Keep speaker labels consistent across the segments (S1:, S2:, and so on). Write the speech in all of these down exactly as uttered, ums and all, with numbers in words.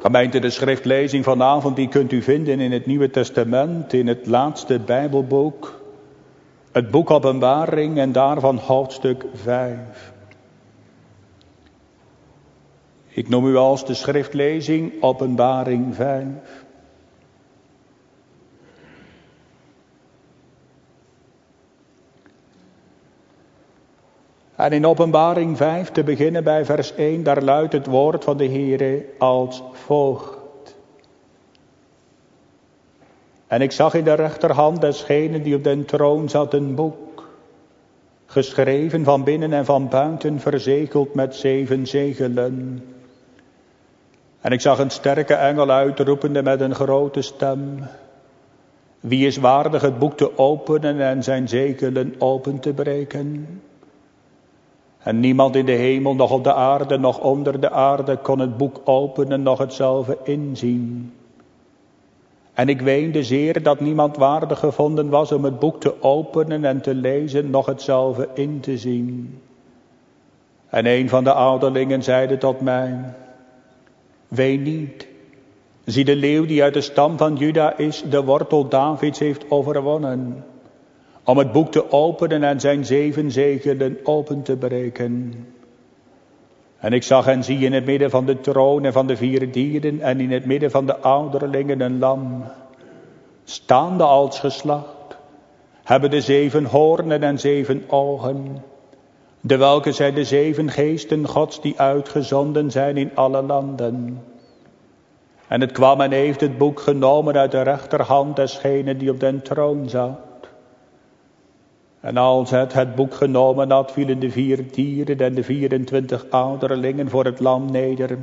S1: Gemeente, de schriftlezing vanavond die kunt u vinden in het Nieuwe Testament, in het laatste Bijbelboek, het boek Openbaring en daarvan hoofdstuk vijf. Ik noem u als de schriftlezing Openbaring vijf. En in Openbaring vijf, te beginnen bij vers één, daar luidt het woord van de Heere als volgt. En ik zag in de rechterhand desgene die op den troon zat een boek, geschreven van binnen en van buiten, verzegeld met zeven zegelen. En ik zag een sterke engel uitroepende met een grote stem: wie is waardig het boek te openen en zijn zegelen open te breken? En niemand in de hemel, nog op de aarde, nog onder de aarde kon het boek openen, nog hetzelfde inzien. En ik weende zeer dat niemand waardig gevonden was om het boek te openen en te lezen, nog hetzelfde in te zien. En een van de ouderlingen zeide tot mij: ween niet, zie de leeuw die uit de stam van Juda is, de wortel Davids heeft overwonnen, om het boek te openen en zijn zeven zegelen open te breken. En ik zag en zie in het midden van de troon en van de vier dieren en in het midden van de ouderlingen een lam, staande als geslacht, hebben de zeven hoornen en zeven ogen, de welke zijn de zeven geesten Gods die uitgezonden zijn in alle landen. En het kwam en heeft het boek genomen uit de rechterhand desgene die op den troon zat. En als het het boek genomen had, vielen de vier dieren en de vierentwintig ouderlingen voor het lam neder.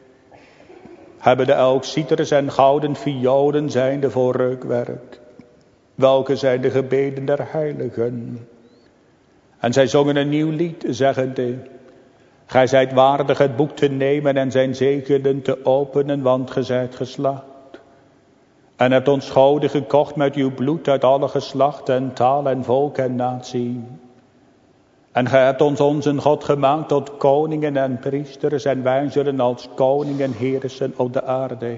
S1: Hebben de elk citers en gouden violen zijnde voor reukwerk, welke zijn de gebeden der heiligen. En zij zongen een nieuw lied, zeggende: gij zijt waardig het boek te nemen en zijn zegelen te openen, want gij zijt geslacht. En hebt ons goden gekocht met uw bloed uit alle geslachten en taal en volk en natie. En gij hebt ons onze God gemaakt tot koningen en priesters, en wij zullen als koningen heersen op de aarde.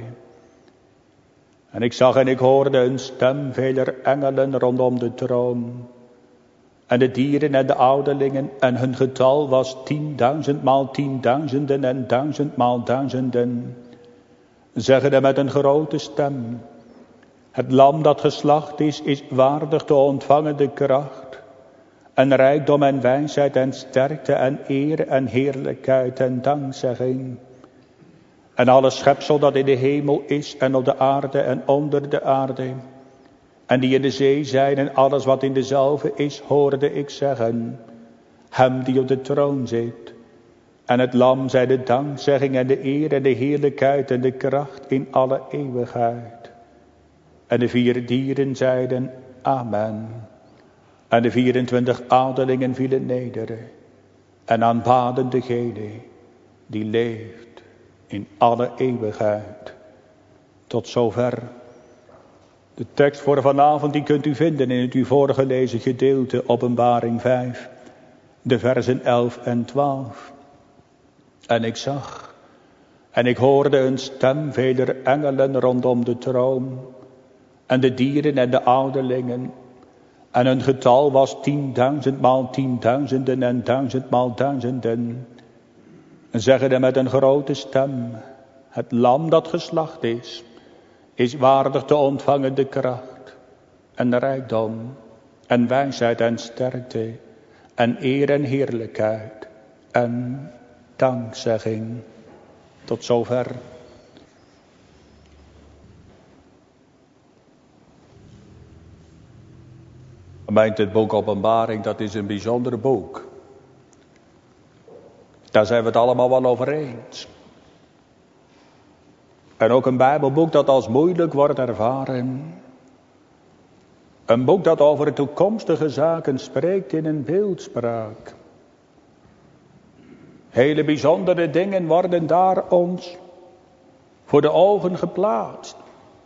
S1: En ik zag en ik hoorde een stem veler engelen rondom de troon. En de dieren en de ouderlingen, en hun getal was tienduizendmaal tienduizenden en duizendmaal duizenden, zeggende met een grote stem: het lam dat geslacht is, is waardig te ontvangen de kracht en rijkdom en wijsheid en sterkte en eer en heerlijkheid en dankzegging. En alle schepsel dat in de hemel is en op de aarde en onder de aarde, en die in de zee zijn en alles wat in dezelfde is, hoorde ik zeggen: hem die op de troon zit. En het lam zij de dankzegging en de eer en de heerlijkheid en de kracht in alle eeuwigheid. En de vier dieren zeiden: amen. En de vierentwintig ouderlingen vielen neder en aanbaden degene die leeft in alle eeuwigheid. Tot zover. De tekst voor vanavond die kunt u vinden in het u voorgelezen gedeelte Openbaring vijf, de versen elf en twaalf. En ik zag en ik hoorde een stem veler engelen rondom de troon, en de dieren en de ouderlingen, en hun getal was tienduizendmaal tienduizenden en duizendmaal duizenden, en zeggende met een grote stem: het lam dat geslacht is, is waardig te ontvangen de kracht en rijkdom en wijsheid en sterkte en eer en heerlijkheid en dankzegging. Tot zover. Gemeente, het boek Openbaring, dat is een bijzonder boek. Daar zijn we het allemaal wel over eens. En ook een Bijbelboek dat als moeilijk wordt ervaren. Een boek dat over toekomstige zaken spreekt in een beeldspraak. Hele bijzondere dingen worden daar ons voor de ogen geplaatst.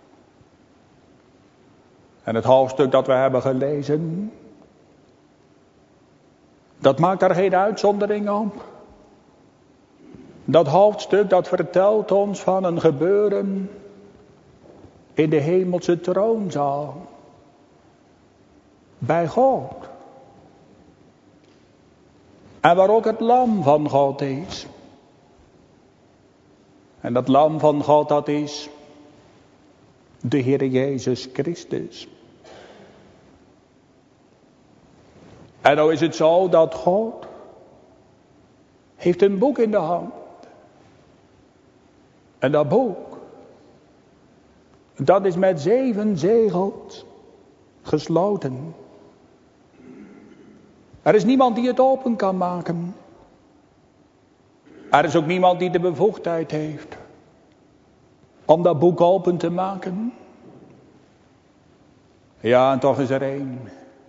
S1: En het hoofdstuk dat we hebben gelezen, dat maakt daar geen uitzondering op. Dat hoofdstuk dat vertelt ons van een gebeuren in de hemelse troonzaal. Bij God. En waar ook het lam van God is. En dat lam van God, dat is de Heer Jezus Christus. En nou is het zo dat God heeft een boek in de hand. En dat boek, dat is met zeven zegels gesloten. Er is niemand die het open kan maken. Er is ook niemand die de bevoegdheid heeft om dat boek open te maken. Ja, en toch is er één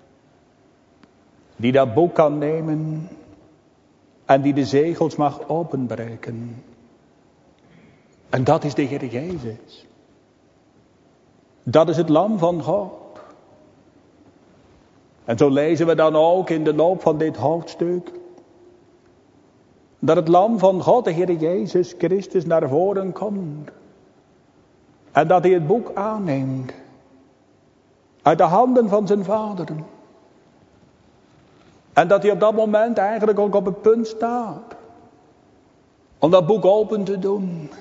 S1: die dat boek kan nemen en die de zegels mag openbreken. En dat is de Heer Jezus. Dat is het lam van God. En zo lezen we dan ook in de loop van dit hoofdstuk dat het lam van God, de Heer Jezus Christus, naar voren komt. En dat hij het boek aanneemt uit de handen van zijn vader. En dat hij op dat moment eigenlijk ook op het punt staat om dat boek open te doen.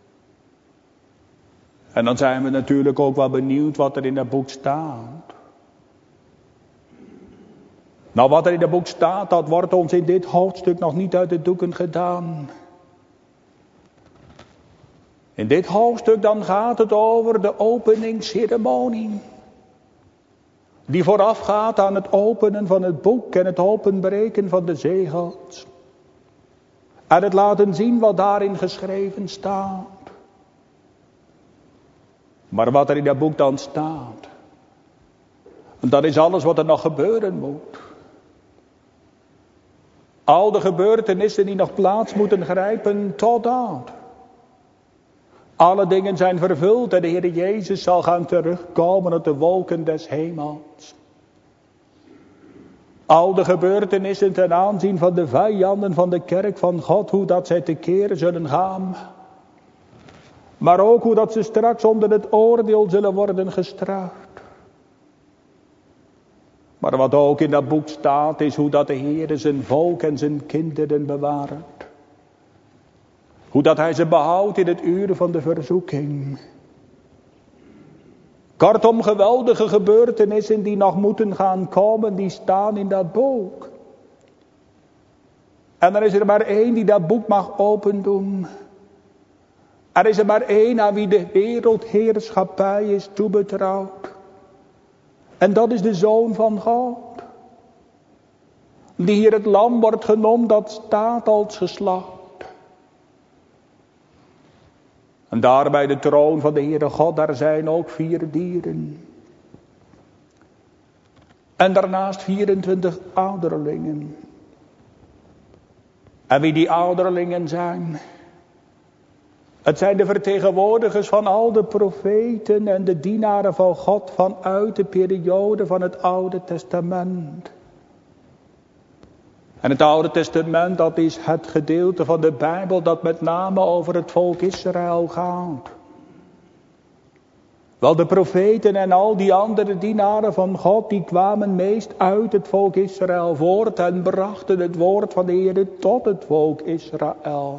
S1: En dan zijn we natuurlijk ook wel benieuwd wat er in dat boek staat. Nou, wat er in dat boek staat, dat wordt ons in dit hoofdstuk nog niet uit de doeken gedaan. In dit hoofdstuk dan gaat het over de openingsceremonie. Die voorafgaat aan het openen van het boek en het openbreken van de zegels. En het laten zien wat daarin geschreven staat. Maar wat er in dat boek dan staat, dat is alles wat er nog gebeuren moet. Al de gebeurtenissen die nog plaats moeten grijpen totdat alle dingen zijn vervuld en de Heer Jezus zal gaan terugkomen op de wolken des hemels. Al de gebeurtenissen ten aanzien van de vijanden van de kerk van God, hoe dat zij tekeer zullen gaan. Maar ook hoe dat ze straks onder het oordeel zullen worden gestraft. Maar wat ook in dat boek staat is hoe dat de Heer zijn volk en zijn kinderen bewaart. Hoe dat hij ze behoudt in het uur van de verzoeking. Kortom, geweldige gebeurtenissen die nog moeten gaan komen, die staan in dat boek. En er is er maar één die dat boek mag opendoen. Er is er maar één aan wie de wereldheerschappij is toebetrouwd. En dat is de Zoon van God. Die hier het lam wordt genoemd, dat staat als geslacht. En daar bij de troon van de Heere God, daar zijn ook vier dieren. En daarnaast vierentwintig ouderlingen. En wie die ouderlingen zijn? Het zijn de vertegenwoordigers van al de profeten en de dienaren van God vanuit de periode van het Oude Testament. En het Oude Testament, dat is het gedeelte van de Bijbel dat met name over het volk Israël gaat. Wel, de profeten en al die andere dienaren van God, die kwamen meest uit het volk Israël voort en brachten het woord van de Heer tot het volk Israël.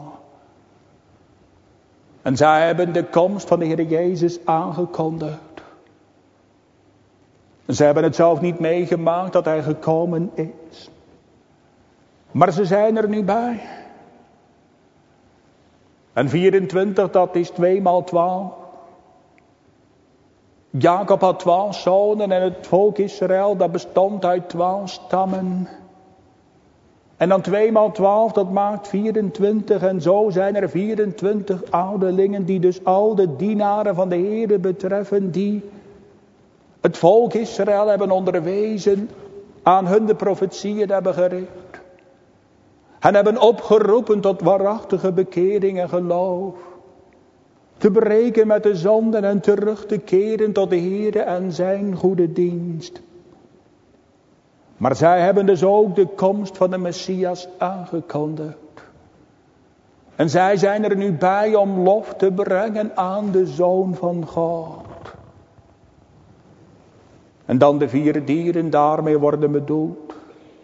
S1: En zij hebben de komst van de Heer Jezus aangekondigd. Ze hebben het zelf niet meegemaakt dat hij gekomen is. Maar ze zijn er nu bij. En vierentwintig, dat is twee maal twaalf. Jacob had twaalf zonen en het volk Israël, dat bestond uit twaalf stammen. En dan twee maal twaalf, dat maakt vierentwintig. En zo zijn er vierentwintig ouderlingen die dus al de dienaren van de Heere betreffen. Die het volk Israël hebben onderwezen, aan hun de profetieën hebben gericht. En hebben opgeroepen tot waarachtige bekering en geloof. Te breken met de zonden en terug te keren tot de Heere en zijn goede dienst. Maar zij hebben dus ook de komst van de Messias aangekondigd. En zij zijn er nu bij om lof te brengen aan de Zoon van God. En dan de vier dieren daarmee worden bedoeld.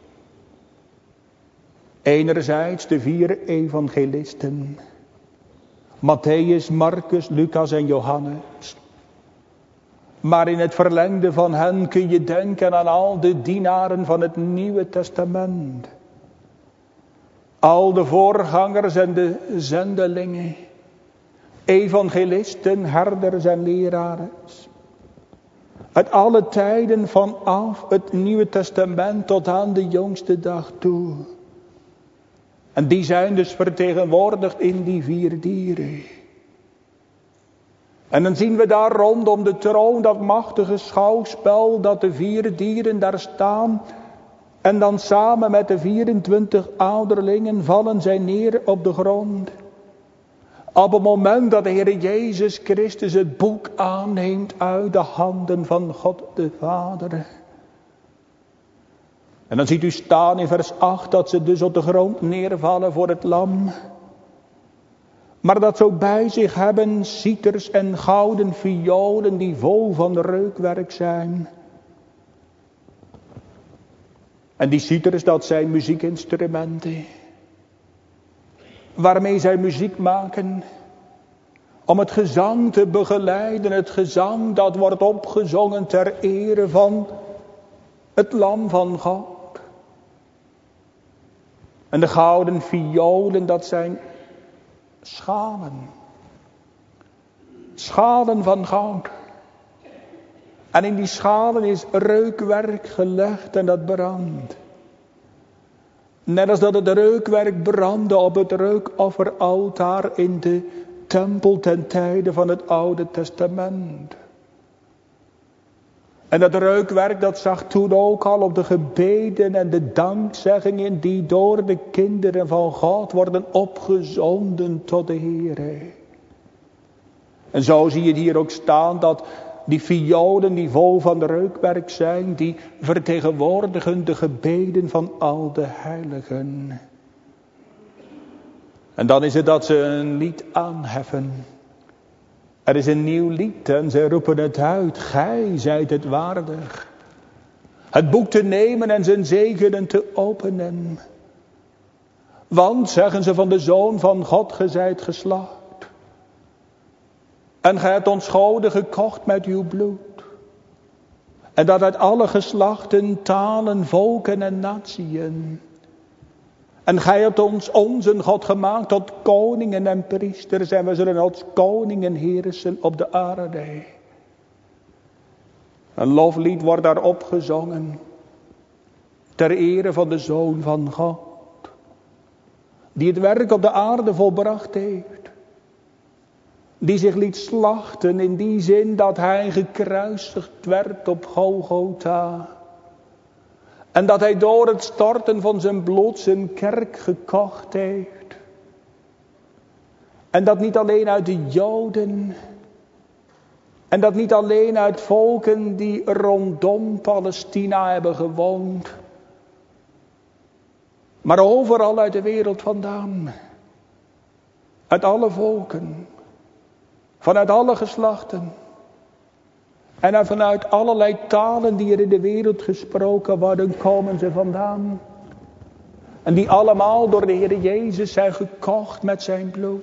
S1: Enerzijds de vier evangelisten. Matthäus, Marcus, Lucas en Johannes. Maar in het verlengde van hen kun je denken aan al de dienaren van het Nieuwe Testament. Al de voorgangers en de zendelingen. Evangelisten, herders en leraren. Uit alle tijden vanaf het Nieuwe Testament tot aan de jongste dag toe. En die zijn dus vertegenwoordigd in die vier dieren. En dan zien we daar rondom de troon dat machtige schouwspel, dat de vier dieren daar staan. En dan samen met de vierentwintig ouderlingen vallen zij neer op de grond. Op het moment dat de Heer Jezus Christus het boek aanneemt uit de handen van God de Vader. En dan ziet u staan in vers acht dat ze dus op de grond neervallen voor het lam. Maar dat ze ook bij zich hebben citers en gouden violen die vol van reukwerk zijn. En die citers, dat zijn muziekinstrumenten. Waarmee zij muziek maken. Om het gezang te begeleiden. Het gezang dat wordt opgezongen ter ere van het lam van God. En de gouden violen, dat zijn schalen. Schalen van goud. En in die schalen is reukwerk gelegd en dat brandt. Net als dat het reukwerk brandde op het reukofferaltaar in de tempel ten tijde van het Oude Testament. En dat reukwerk dat zag toen ook al op de gebeden en de dankzeggingen die door de kinderen van God worden opgezonden tot de Heere. En zo zie je hier ook staan dat die violen die vol van reukwerk zijn, die vertegenwoordigen de gebeden van al de heiligen. En dan is het dat ze een lied aanheffen. Er is een nieuw lied en zij roepen het uit. Gij zijt het waardig. Het boek te nemen en zijn zegenen te openen. Want, zeggen ze van de Zoon van God, gij zijt geslacht. En gij hebt ons goden gekocht met uw bloed. En dat uit alle geslachten, talen, volken en natieën. En gij hebt ons, onze God gemaakt tot koningen en priesters. En we zullen als koningen heersen op de aarde. Een loflied wordt daar opgezongen. Ter ere van de Zoon van God. Die het werk op de aarde volbracht heeft. Die zich liet slachten in die zin dat hij gekruisigd werd op Golgotha. En dat hij door het storten van zijn bloed zijn kerk gekocht heeft. En dat niet alleen uit de Joden. En dat niet alleen uit volken die rondom Palestina hebben gewoond. Maar overal uit de wereld vandaan. Uit alle volken. Vanuit alle geslachten. En vanuit allerlei talen die er in de wereld gesproken worden, komen ze vandaan. En die allemaal door de Heer Jezus zijn gekocht met zijn bloed.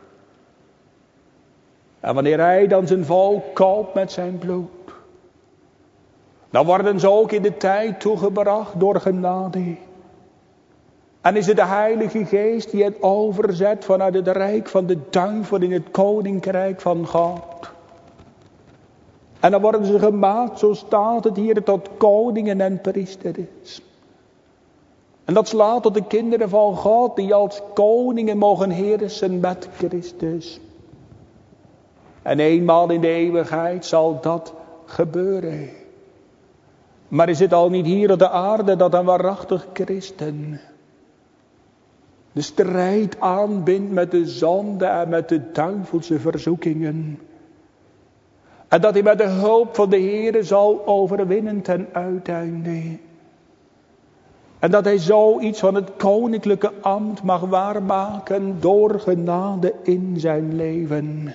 S1: En wanneer hij dan zijn volk koopt met zijn bloed, dan worden ze ook in de tijd toegebracht door genade. En is het de Heilige Geest die het overzet vanuit het rijk van de duivel in het koninkrijk van God. En dan worden ze gemaakt, zo staat het hier, tot koningen en priesters. En dat slaat tot de kinderen van God die als koningen mogen heersen met Christus. En eenmaal in de eeuwigheid zal dat gebeuren. Maar is het al niet hier op de aarde dat een waarachtig christen de strijd aanbindt met de zonde en met de duivelse verzoekingen. En dat hij met de hulp van de Heere zal overwinnen ten uiteinde. En dat hij zoiets van het koninklijke ambt mag waarmaken door genade in zijn leven.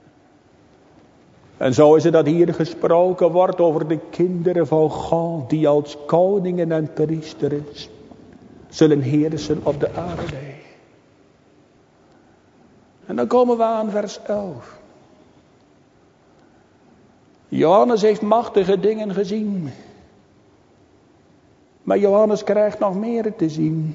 S1: En zo is het dat hier gesproken wordt over de kinderen van God, die als koningen en priesters zullen heersen op de aarde. En dan komen we aan vers elf. Johannes heeft machtige dingen gezien. Maar Johannes krijgt nog meer te zien.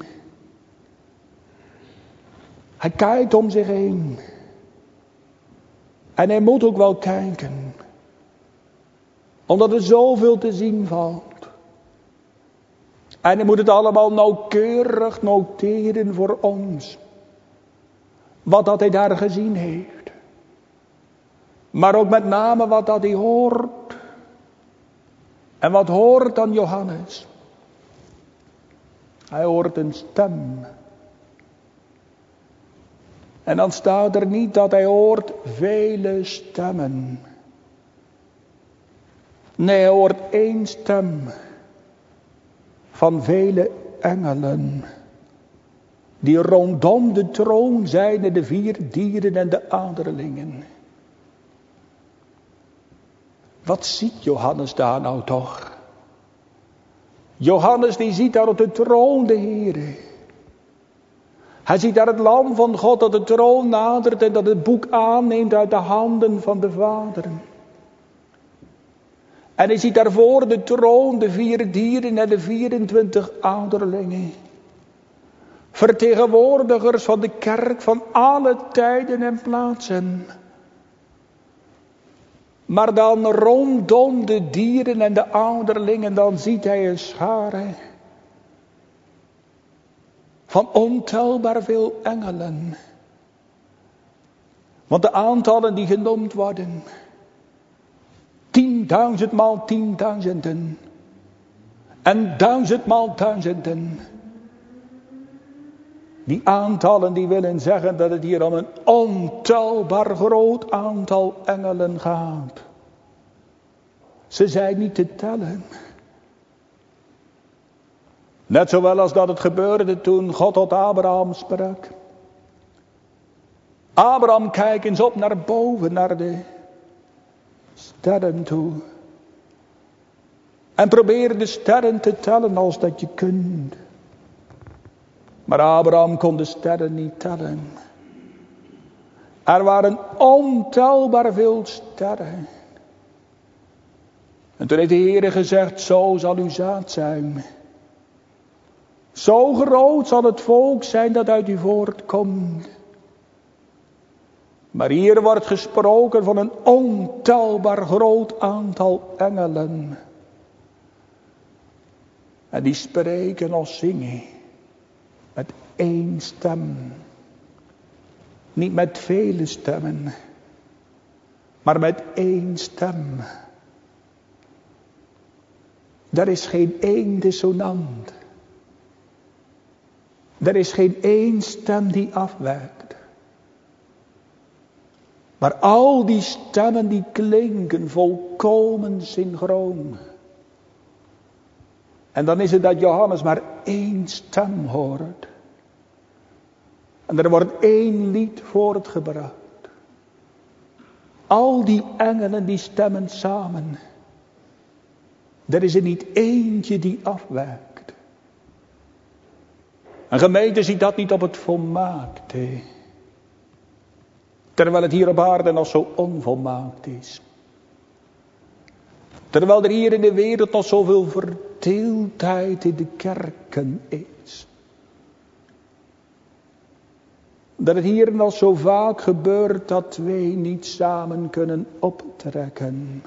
S1: Hij kijkt om zich heen. En hij moet ook wel kijken. Omdat er zoveel te zien valt. En hij moet het allemaal nauwkeurig noteren voor ons. Wat dat hij daar gezien heeft. Maar ook met name wat dat hij hoort. En wat hoort dan Johannes? Hij hoort een stem. En dan staat er niet dat hij hoort vele stemmen. Nee, hij hoort één stem. Van vele engelen. Die rondom de troon zijn, de vier dieren en de aderlingen. Wat ziet Johannes daar nou toch? Johannes die ziet daar op de troon de Heere. Hij ziet daar het lam van God dat de troon nadert en dat het boek aanneemt uit de handen van de Vader. En hij ziet daar voor de troon de vier dieren en de vierentwintig ouderlingen. Vertegenwoordigers van de kerk van alle tijden en plaatsen. Maar dan rondom de dieren en de ouderlingen, dan ziet hij een schare van ontelbaar veel engelen. Want de aantallen die genoemd worden, tienduizendmaal tienduizenden en duizendmaal duizenden. Die aantallen die willen zeggen dat het hier om een ontelbaar groot aantal engelen gaat. Ze zijn niet te tellen. Net zowel als dat het gebeurde toen God tot Abraham sprak. Abraham, kijk eens op naar boven, naar de sterren toe. En probeer de sterren te tellen als dat je kunt. Maar Abraham kon de sterren niet tellen. Er waren ontelbaar veel sterren. En toen heeft de Heer gezegd, zo zal uw zaad zijn. Zo groot zal het volk zijn dat uit u voortkomt. Maar hier wordt gesproken van een ontelbaar groot aantal engelen. En die spreken of zingen. Met één stem. Niet met vele stemmen. Maar met één stem. Er is geen één dissonant. Er is geen één stem die afwijkt. Maar al die stemmen die klinken volkomen synchroon. En dan is het dat Johannes maar één stem hoort. En er wordt één lied voortgebracht. Al die engelen die stemmen samen. Er is er niet eentje die afwijkt. Een gemeente ziet dat niet op het volmaakte. Terwijl het hier op aarde nog zo onvolmaakt is. Terwijl er hier in de wereld nog zoveel verdeeldheid in de kerken is. Dat het hier nog zo vaak gebeurt dat twee niet samen kunnen optrekken.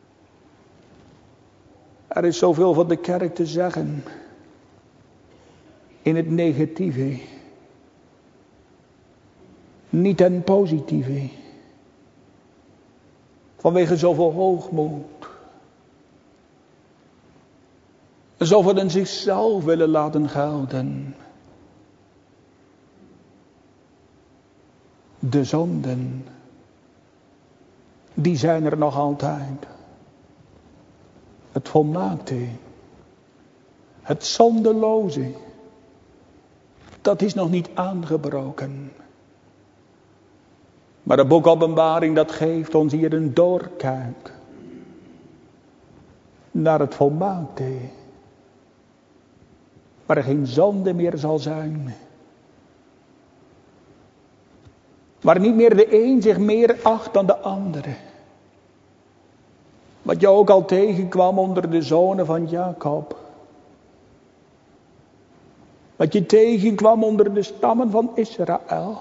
S1: Er is zoveel van de kerk te zeggen. In het negatieve. Niet ten positieve. Vanwege zoveel hoogmoed. Zoveel in zichzelf willen laten gelden. De zonden. Die zijn er nog altijd. Het volmaakte. Het zondeloze, dat is nog niet aangebroken. Maar de boek Openbaring, dat geeft ons hier een doorkijk naar het volmaakte. Waar er geen zonde meer zal zijn. Waar niet meer de een zich meer acht dan de andere. Wat je ook al tegenkwam onder de zonen van Jacob. Wat je tegenkwam onder de stammen van Israël.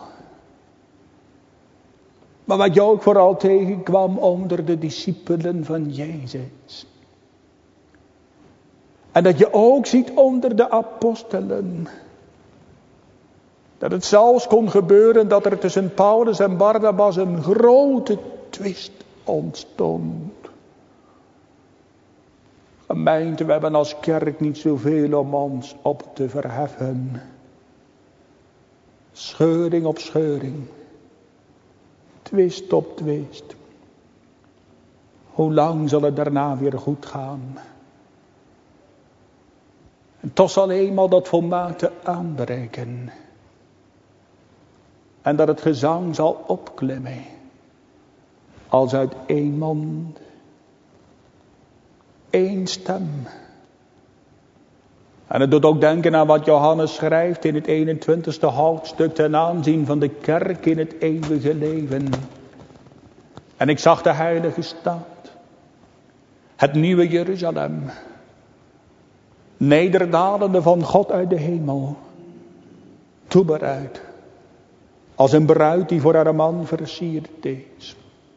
S1: Maar wat je ook vooral tegenkwam onder de discipelen van Jezus. En dat je ook ziet onder de apostelen. Dat het zelfs kon gebeuren dat er tussen Paulus en Barnabas een grote twist ontstond. Gemeente, we hebben als kerk niet zoveel om ons op te verheffen. Scheuring op scheuring. Twist op twist. Hoe lang zal het daarna weer goed gaan? En toch zal eenmaal dat volmaakte aanbreken. En dat het gezang zal opklimmen. Als uit één mond. Eén stem. En het doet ook denken aan wat Johannes schrijft in het eenentwintigste hoofdstuk ten aanzien van de kerk in het eeuwige leven. En ik zag de heilige stad, het nieuwe Jeruzalem, nederdalende van God uit de hemel, toebereid, als een bruid die voor haar man versierd is.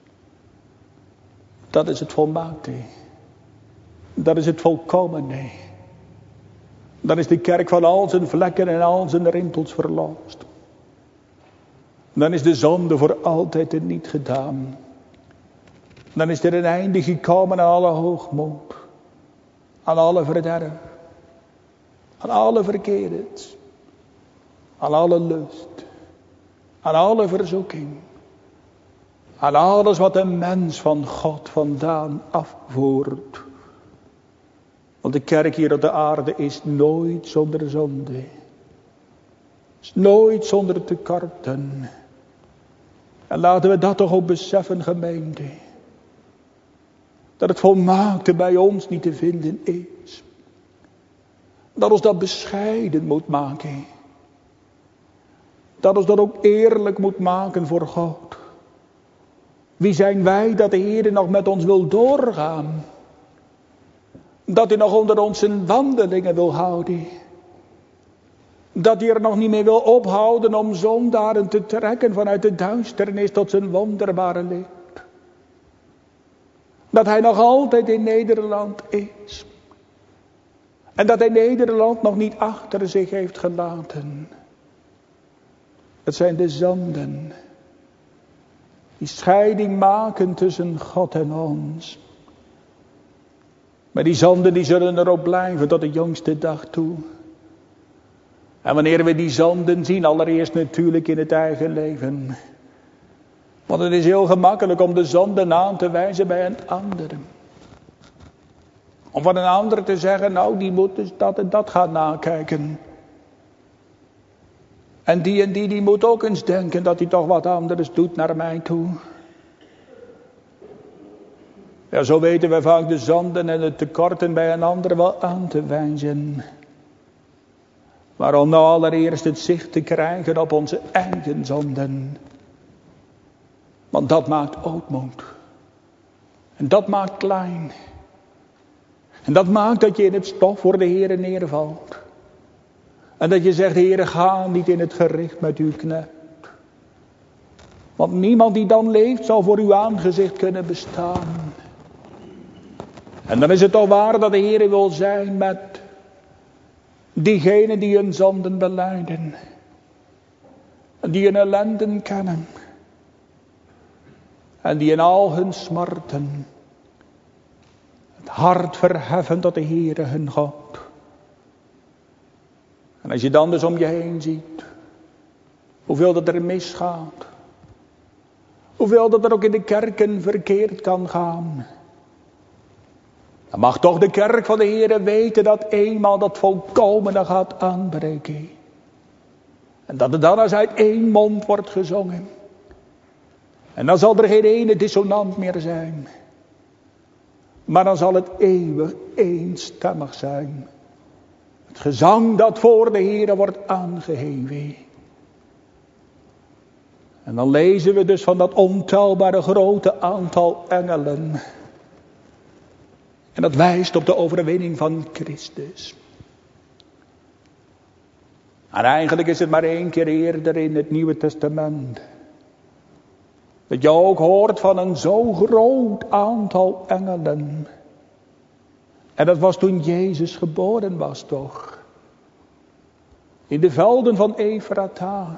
S1: Dat is het volmaakte. Dat is het volkomene. Dan is de kerk van al zijn vlekken en al zijn rimpels verlost. Dan is de zonde voor altijd er niet gedaan. Dan is er een einde gekomen aan alle hoogmoed. Aan alle verderf. Aan alle verkeerdheid. Aan alle lust. Aan alle verzoeking. Aan alles wat een mens van God vandaan afvoert. Want de kerk hier op de aarde is nooit zonder zonde. Is nooit zonder tekorten. En laten we dat toch ook beseffen, gemeente. Dat het volmaakte bij ons niet te vinden is. Dat ons dat bescheiden moet maken. Dat ons dat ook eerlijk moet maken voor God. Wie zijn wij dat de Heer nog met ons wil doorgaan? Dat hij nog onder ons zijn wandelingen wil houden. Dat hij er nog niet meer wil ophouden om zondaren te trekken vanuit de duisternis tot zijn wonderbare licht. Dat hij nog altijd in Nederland is. En dat hij Nederland nog niet achter zich heeft gelaten. Het zijn de zonden. Die scheiding maken tussen God en ons. Maar die zonden die zullen er ook blijven tot de jongste dag toe. En wanneer we die zonden zien, allereerst natuurlijk in het eigen leven. Want het is heel gemakkelijk om de zonden aan te wijzen bij een ander. Om van een ander te zeggen, nou die moet dus dat en dat gaan nakijken. En die en die, die moet ook eens denken dat hij toch wat anders doet naar mij toe. Ja, zo weten we vaak de zonden en de tekorten bij een ander wel aan te wijzen. Maar om nou allereerst het zicht te krijgen op onze eigen zonden. Want dat maakt ootmoed. En dat maakt klein. En dat maakt dat je in het stof voor de Heere neervalt. En dat je zegt, Heere, ga niet in het gericht met uw knecht. Want niemand die dan leeft zal voor uw aangezicht kunnen bestaan. En dan is het toch waar dat de Heere wil zijn met diegenen die hun zonden belijden. Die hun ellenden kennen. En die in al hun smarten het hart verheffen tot de Heere hun God. En als je dan dus om je heen ziet, hoeveel dat er misgaat. Hoeveel dat er ook in de kerken verkeerd kan gaan. Dan mag toch de kerk van de Heere weten dat eenmaal dat volkomene gaat aanbreken. En dat het dan als uit één mond wordt gezongen. En dan zal er geen ene dissonant meer zijn. Maar dan zal het eeuwig eenstemmig zijn. Het gezang dat voor de Heere wordt aangeheven. En dan lezen we dus van dat ontelbare grote aantal engelen. En dat wijst op de overwinning van Christus. En eigenlijk is het maar één keer eerder in het Nieuwe Testament. Dat je ook hoort van een zo groot aantal engelen. En dat was toen Jezus geboren was toch. In de velden van Efrata.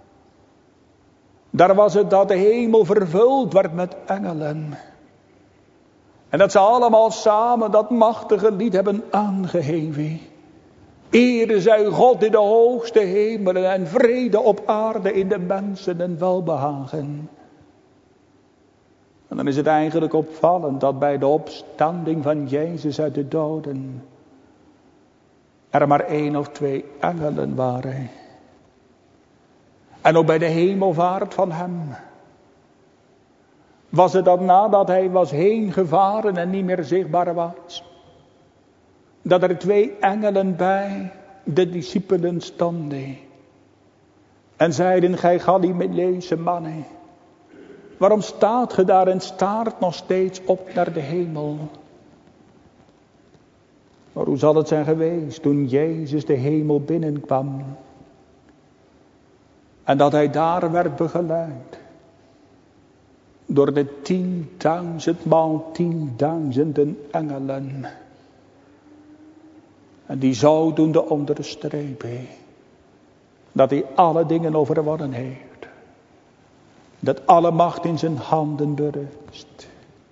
S1: Daar was het dat de hemel vervuld werd met engelen. En dat ze allemaal samen dat machtige lied hebben aangeheven. Ere zij God in de hoogste hemelen en vrede op aarde in de mensen en welbehagen. En dan is het eigenlijk opvallend dat bij de opstanding van Jezus uit de doden er maar één of twee engelen waren. En ook bij de hemelvaart van hem was het dat nadat hij was heengevaren en niet meer zichtbaar was, dat er twee engelen bij de discipelen stonden en zeiden: gij Galileese mannen, waarom staat ge daar en staart nog steeds op naar de hemel? Maar hoe zal het zijn geweest toen Jezus de hemel binnenkwam en dat hij daar werd begeleid door de tienduizendmaal tienduizenden engelen. En die zodoende onderstrepen dat hij alle dingen overwonnen heeft. Dat alle macht in zijn handen berust.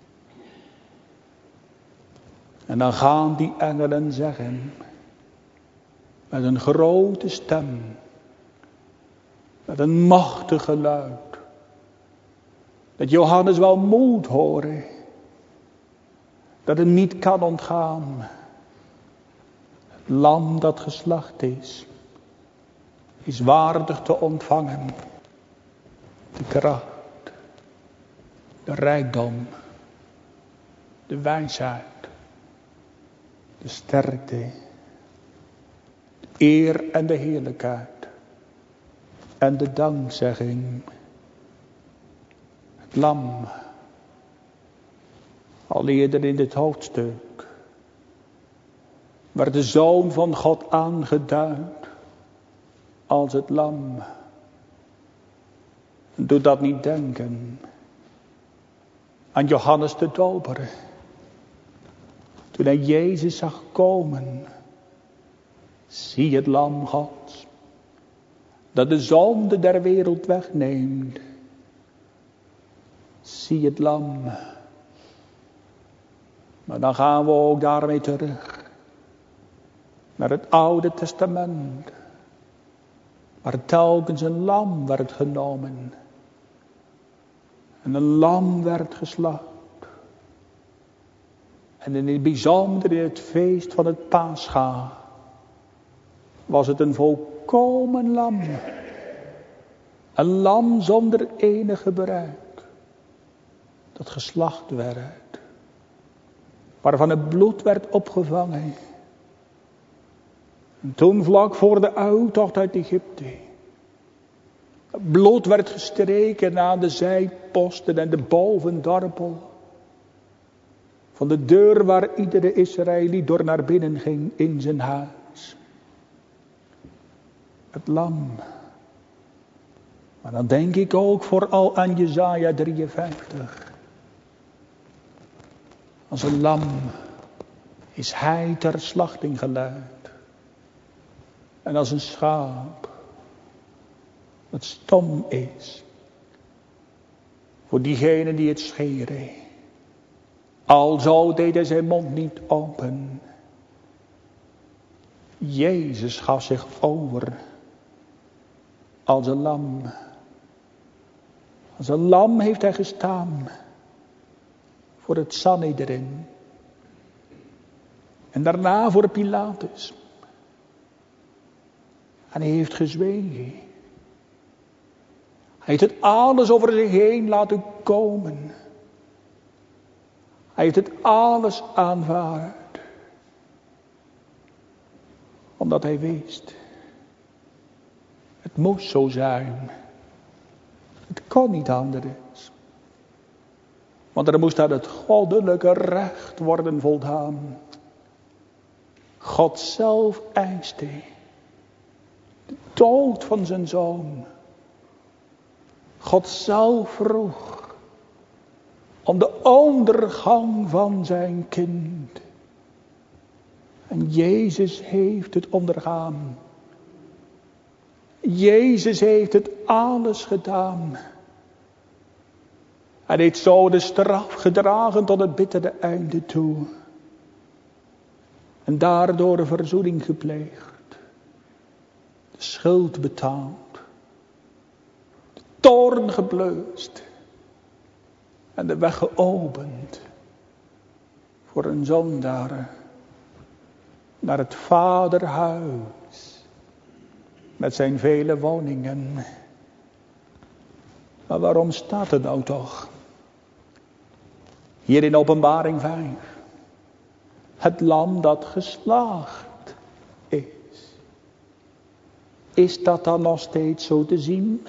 S1: En dan gaan die engelen zeggen met een grote stem, met een machtig geluid, dat Johannes wel moet horen, dat het niet kan ontgaan. Het lam dat geslacht is, is waardig te ontvangen de kracht, de rijkdom, de wijsheid, de sterkte, de eer en de heerlijkheid en de dankzegging. Het lam, al eerder in dit hoofdstuk, werd de Zoon van God aangeduid als het lam. Doe dat niet denken aan Johannes de Doper. Toen hij Jezus zag komen, zie het lam Gods, dat de zonde der wereld wegneemt. Zie het lam. Maar dan gaan we ook daarmee terug naar het Oude Testament, waar telkens een lam werd genomen en een lam werd geslacht. En in het bijzonder in het feest van het Pascha was het een volkomen lam. Een lam zonder enig gebruik. Dat geslacht werd. Waarvan het bloed werd opgevangen. En toen vlak voor de uittocht uit Egypte. Het bloed werd gestreken aan de zijposten en de bovendorpel. Van de deur waar iedere Israëliet door naar binnen ging in zijn huis. Het lam. Maar dan denk ik ook vooral aan Jesaja drieënvijftig. Als een lam is hij ter slachting geleid. En als een schaap dat stom is voor diegenen die het scheren. Alzo deed hij zijn mond niet open. Jezus gaf zich over als een lam. Als een lam heeft hij gestaan voor het Sanhedrin. En daarna voor Pilatus. En hij heeft gezwegen. Hij heeft het alles over zich heen laten komen. Hij heeft het alles aanvaard. Omdat hij wist. Het moest zo zijn. Het kon niet anders. Want er moest aan het goddelijke recht worden voldaan. God zelf eiste de dood van zijn zoon. God zelf vroeg om de ondergang van zijn kind. En Jezus heeft het ondergaan. Jezus heeft het alles gedaan. Hij heeft zo de straf gedragen tot het bittere einde toe. En daardoor de verzoening gepleegd. De schuld betaald. De toorn gebleust. En de weg geopend. Voor een zondaar. Naar het vaderhuis. Met zijn vele woningen. Maar waarom staat het nou toch? Hier in Openbaring vijf. Het lam dat geslacht is. Is dat dan nog steeds zo te zien?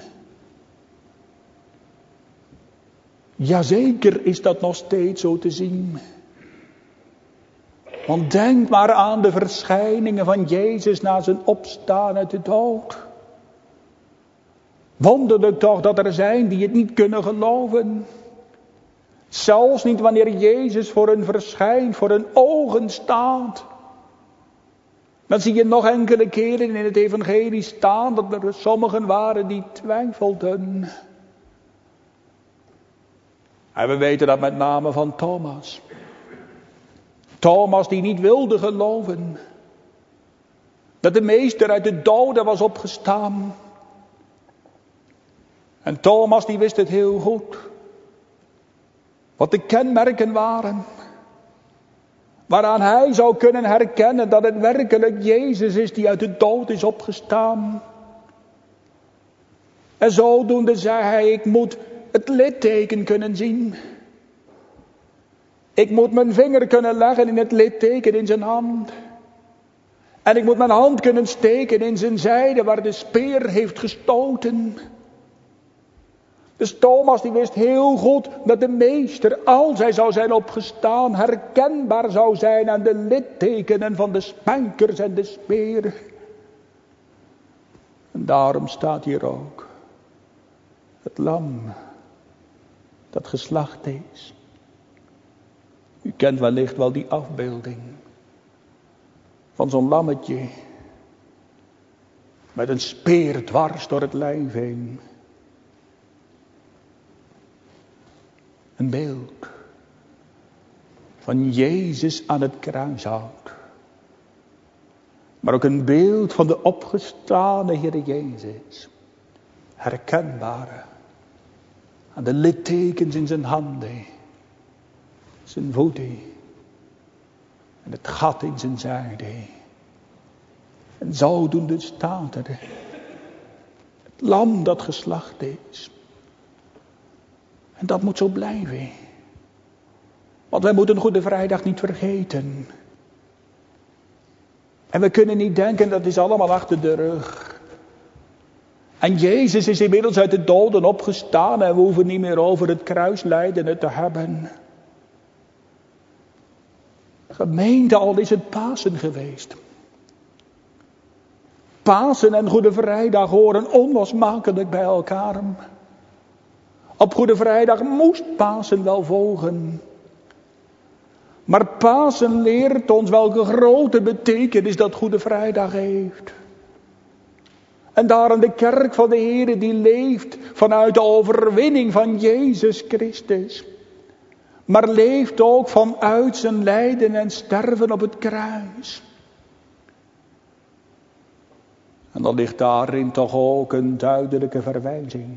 S1: Jazeker is dat nog steeds zo te zien. Want denk maar aan de verschijningen van Jezus na zijn opstaan uit de dood. Wonderlijk toch dat er zijn die het niet kunnen geloven. Zelfs niet wanneer Jezus voor hun verschijnt, voor hun ogen staat. Dan zie je nog enkele keren in het evangelie staan dat er sommigen waren die twijfelden. En we weten dat met name van Thomas. Thomas die niet wilde geloven. Dat de meester uit de doden was opgestaan. En Thomas die wist het heel goed. Wat de kenmerken waren. Waaraan hij zou kunnen herkennen dat het werkelijk Jezus is die uit de dood is opgestaan. En zodoende zei hij, ik moet het litteken kunnen zien. Ik moet mijn vinger kunnen leggen in het litteken in zijn hand. En ik moet mijn hand kunnen steken in zijn zijde waar de speer heeft gestoten. Dus Thomas die wist heel goed dat de meester, als hij zou zijn opgestaan, herkenbaar zou zijn aan de littekenen van de spijkers en de speer. En daarom staat hier ook het lam dat geslacht is. U kent wellicht wel die afbeelding van zo'n lammetje met een speer dwars door het lijf heen. Een beeld van Jezus aan het kruishout. Maar ook een beeld van de opgestane Heer Jezus. Herkenbare. Aan de littekens in zijn handen. Zijn voeten. En het gat in zijn zijde. En zodoende staat er. Het lam dat geslacht is. En dat moet zo blijven. Want wij moeten Goede Vrijdag niet vergeten. En we kunnen niet denken dat is allemaal achter de rug. En Jezus is inmiddels uit de doden opgestaan en we hoeven niet meer over het kruislijden het te hebben. Gemeente, al is het Pasen geweest. Pasen en Goede Vrijdag horen onlosmakelijk bij elkaar. Op Goede Vrijdag moest Pasen wel volgen. Maar Pasen leert ons welke grote betekenis dat Goede Vrijdag heeft. En daarom de kerk van de Heer die leeft vanuit de overwinning van Jezus Christus. Maar leeft ook vanuit zijn lijden en sterven op het kruis. En dan ligt daarin toch ook een duidelijke verwijzing.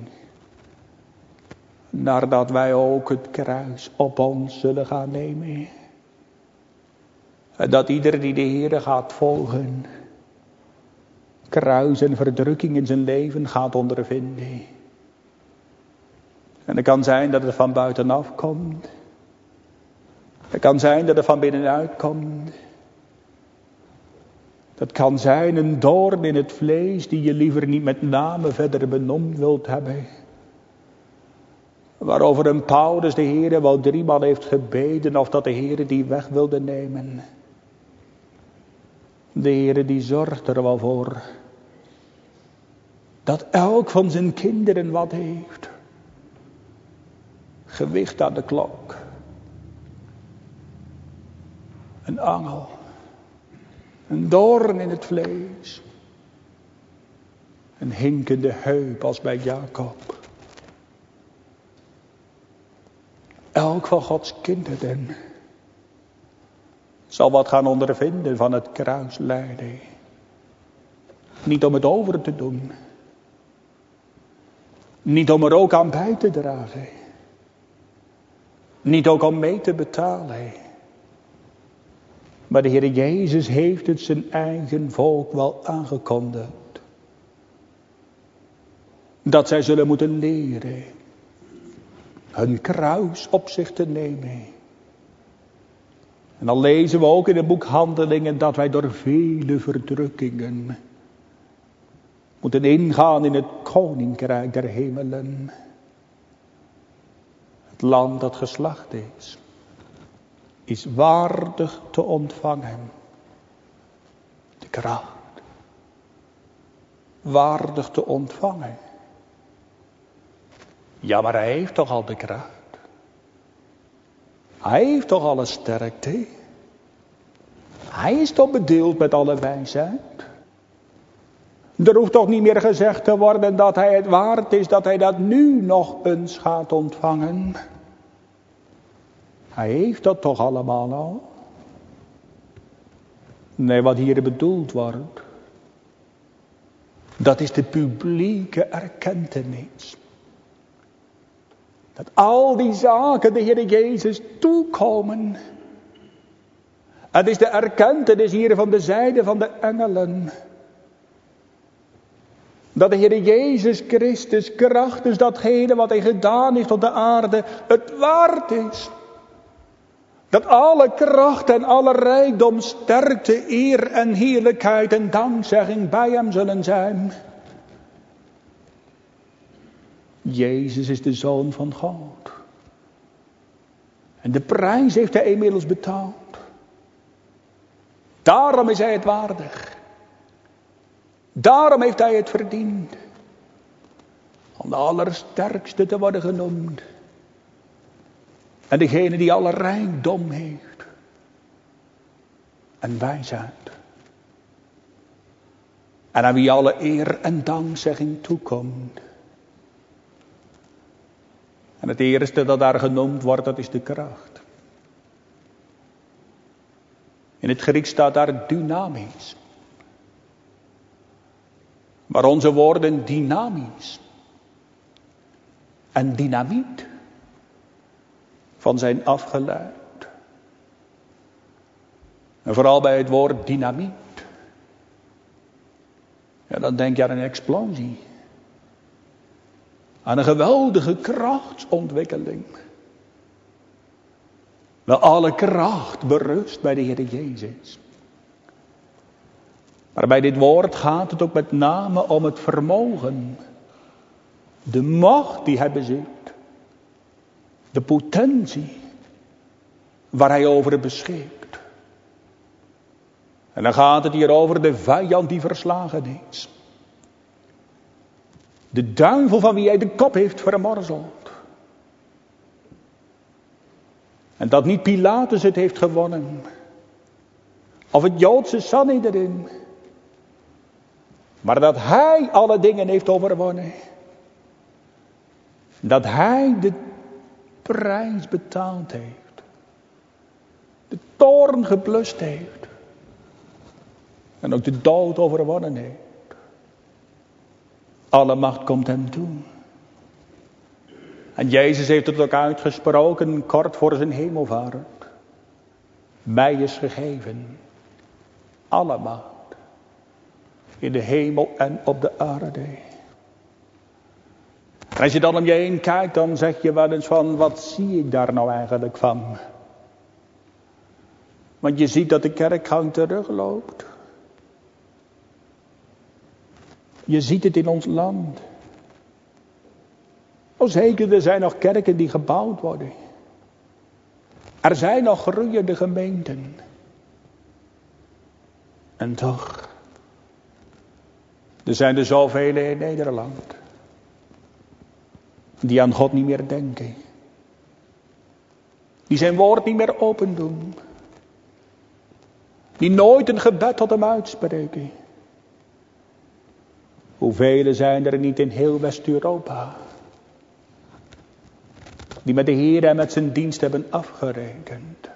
S1: Naar dat wij ook het kruis op ons zullen gaan nemen. En dat ieder die de Heere gaat volgen, kruis en verdrukking in zijn leven gaat ondervinden. En het kan zijn dat het van buitenaf komt. Het kan zijn dat het van binnenuit komt. Dat kan zijn een doorn in het vlees die je liever niet met name verder benoemd wilt hebben. Waarover een Paulus de Heere wel driemaal heeft gebeden of dat de Heere die weg wilde nemen. De Heere die zorgt er wel voor dat elk van zijn kinderen wat heeft. Gewicht aan de klok. Een angel. Een doorn in het vlees. Een hinkende heup als bij Jacob. Elk van Gods kinderen zal wat gaan ondervinden van het kruislijden. Niet om het over te doen. Niet om er ook aan bij te dragen. Niet ook om mee te betalen. Maar de Heer Jezus heeft het zijn eigen volk wel aangekondigd. Dat zij zullen moeten leren hun kruis op zich te nemen. En dan lezen we ook in het boek Handelingen dat wij door vele verdrukkingen moeten ingaan in het koninkrijk der hemelen. Het land dat geslacht is, is waardig te ontvangen. De kracht. Waardig te ontvangen. Ja, maar hij heeft toch al de kracht. Hij heeft toch alle sterkte. Hij is toch bedeeld met alle wijsheid. Er hoeft toch niet meer gezegd te worden dat hij het waard is dat hij dat nu nog eens gaat ontvangen. Hij heeft dat toch allemaal al. Nee, wat hier bedoeld wordt, dat is de publieke erkentenis. Dat al die zaken de Heer Jezus toekomen. Het is de erkentenis hier van de zijde van de engelen. Dat de Heer Jezus Christus krachtens datgene wat hij gedaan heeft op de aarde het waard is. Dat alle kracht en alle rijkdom, sterkte, eer en heerlijkheid en dankzegging bij hem zullen zijn. Jezus is de Zoon van God. En de prijs heeft hij inmiddels betaald. Daarom is hij het waardig. Daarom heeft hij het verdiend. Om de allersterkste te worden genoemd. En degene die alle rijkdom heeft. En wijsheid. En aan wie alle eer en dankzegging toekomt. En het eerste dat daar genoemd wordt, dat is de kracht. In het Grieks staat daar dynamisch. Maar onze woorden dynamisch en dynamiet van zijn afgeleid. En vooral bij het woord dynamiet. Ja, dan denk je aan een explosie. Aan een geweldige krachtsontwikkeling. Wel, alle kracht berust bij de Heer Jezus. Maar bij dit woord gaat het ook met name om het vermogen. De macht die hij bezit. De potentie waar hij over beschikt. En dan gaat het hier over de vijand die verslagen is. De duivel van wie hij de kop heeft vermorzeld. En dat niet Pilatus het heeft gewonnen. Of het Joodse Sanhedrin. Maar dat hij alle dingen heeft overwonnen. Dat hij de prijs betaald heeft. De toorn geblust heeft. En ook de dood overwonnen heeft. Alle macht komt hem toe. En Jezus heeft het ook uitgesproken kort voor zijn hemelvaart. Mij is gegeven alle macht in de hemel en op de aarde. En als je dan om je heen kijkt, dan zeg je wel eens van, wat zie ik daar nou eigenlijk van? Want je ziet dat de kerkgang terugloopt. Je ziet het in ons land. Oh zeker, er zijn nog kerken die gebouwd worden. Er zijn nog groeiende gemeenten. En toch, er zijn er zoveel in Nederland die aan God niet meer denken. Die zijn woord niet meer open doen. Die nooit een gebed tot hem uitspreken. Hoeveel zijn er niet in heel West-Europa die met de Heer en met zijn dienst hebben afgerekend.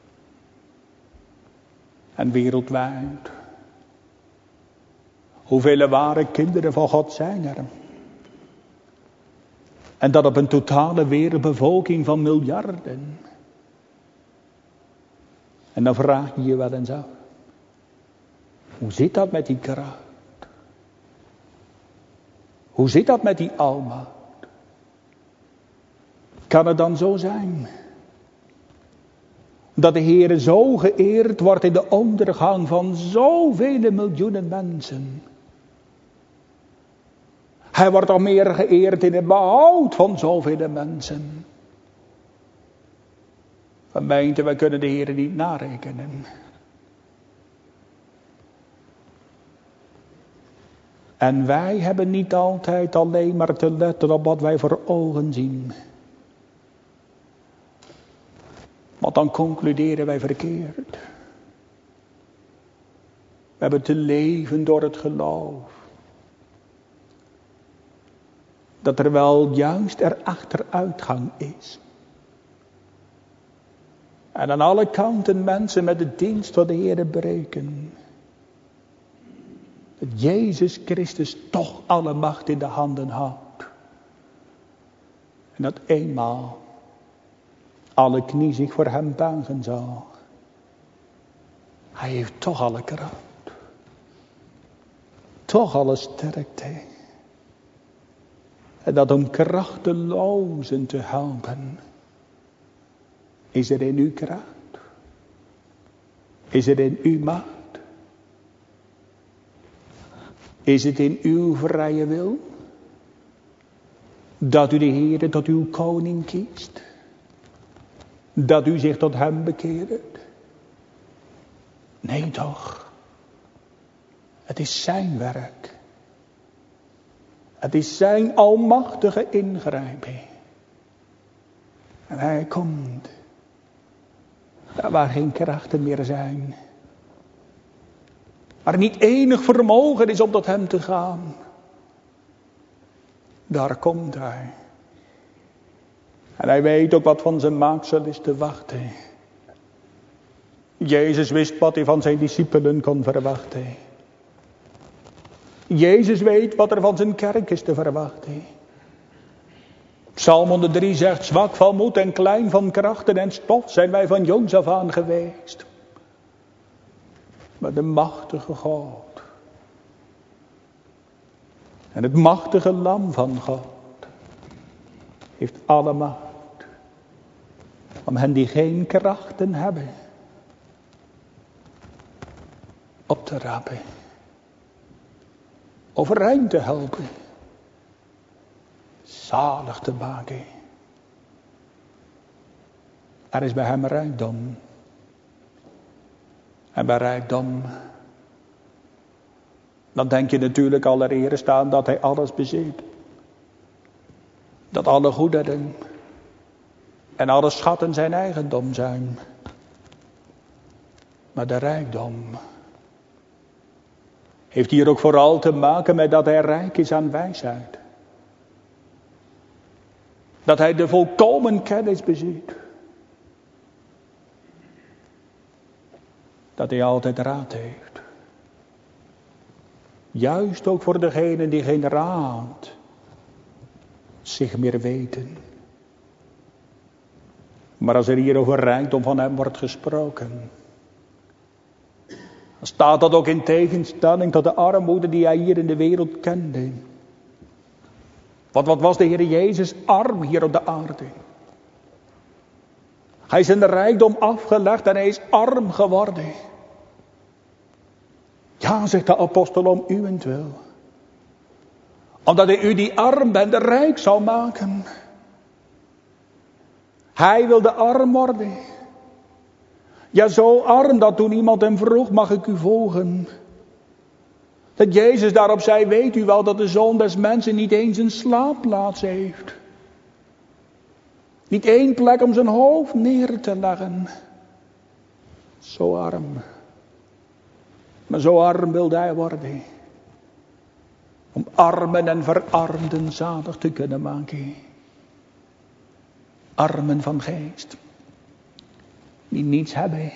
S1: En wereldwijd. Hoeveel ware kinderen van God zijn er. En dat op een totale wereldbevolking van miljarden. En dan vraag je je wel eens af. Hoe zit dat met die kracht? Hoe zit dat met die almacht? Kan het dan zo zijn dat de Heer zo geëerd wordt in de ondergang van zoveel miljoenen mensen? Hij wordt al meer geëerd in het behoud van zoveel mensen. Gemeente, wij kunnen de Heer niet narekenen. En wij hebben niet altijd alleen maar te letten op wat wij voor ogen zien. Want dan concluderen wij verkeerd. We hebben te leven door het geloof. Dat er wel juist er achteruitgang is. En aan alle kanten mensen met de dienst van de Heer breken. Dat Jezus Christus toch alle macht in de handen houdt. En dat eenmaal alle knie zich voor hem buigen zal. Hij heeft toch alle kracht. Toch alle sterkte. En dat om krachtelozen te helpen. Is er in uw kracht? Is er in uw macht? Is het in uw vrije wil? Dat u de Heere tot uw koning kiest? Dat u zich tot hem bekeert? Nee toch. Het is zijn werk. Het is zijn almachtige ingrijping. En hij komt. Daar waar geen krachten meer zijn. Waar niet enig vermogen is om tot hem te gaan. Daar komt hij. En hij weet ook wat van zijn maaksel is te wachten. Jezus wist wat hij van zijn discipelen kon verwachten. Jezus weet wat er van zijn kerk is te verwachten. Psalm honderd drie zegt, zwak van moed en klein van krachten en stof zijn wij van jongs af aan geweest. Maar de machtige God. En het machtige lam van God. Heeft alle macht. Om hen die geen krachten hebben. Op te rapen. Overeind te helpen. Zalig te maken. Er is bij hem rijkdom. En bij rijkdom, dan denk je natuurlijk allereerst aan dat hij alles bezit. Dat alle goederen en alle schatten zijn eigendom zijn. Maar de rijkdom heeft hier ook vooral te maken met dat hij rijk is aan wijsheid. Dat hij de volkomen kennis bezit. Dat hij altijd raad heeft. Juist ook voor degenen die geen raad zich meer weten. Maar als er hier over rijkdom van hem wordt gesproken, dan staat dat ook in tegenstelling tot de armoede die hij hier in de wereld kende. Want wat was de Heer Jezus arm hier op de aarde? Hij is in de rijkdom afgelegd en hij is arm geworden. Ja, zegt de apostel, om uwentwil. Omdat hij u die arm bent rijk zou maken. Hij wilde arm worden. Ja, zo arm dat toen iemand hem vroeg, mag ik u volgen? Dat Jezus daarop zei, weet u wel dat de Zoon des Mensen niet eens een slaapplaats heeft. Niet één plek om zijn hoofd neer te leggen. Zo arm. Maar zo arm wilde hij worden. Om armen en verarmden zalig te kunnen maken. Armen van geest. Die niets hebben.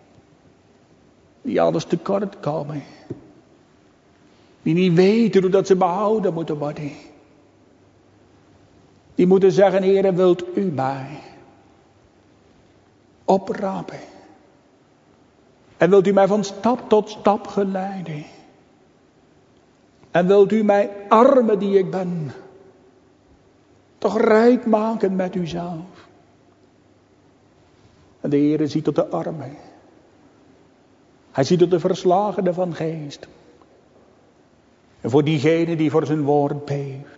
S1: Die alles tekort komen. Die niet weten hoe dat ze behouden moeten worden. Die moeten zeggen, Heere, wilt u mij oprapen? En wilt u mij van stap tot stap geleiden? En wilt u mij, arme die ik ben, toch rijk maken met uzelf? En de Heere ziet tot de armen. Hij ziet tot de verslagenen van geest. En voor diegene die voor zijn woord beeft.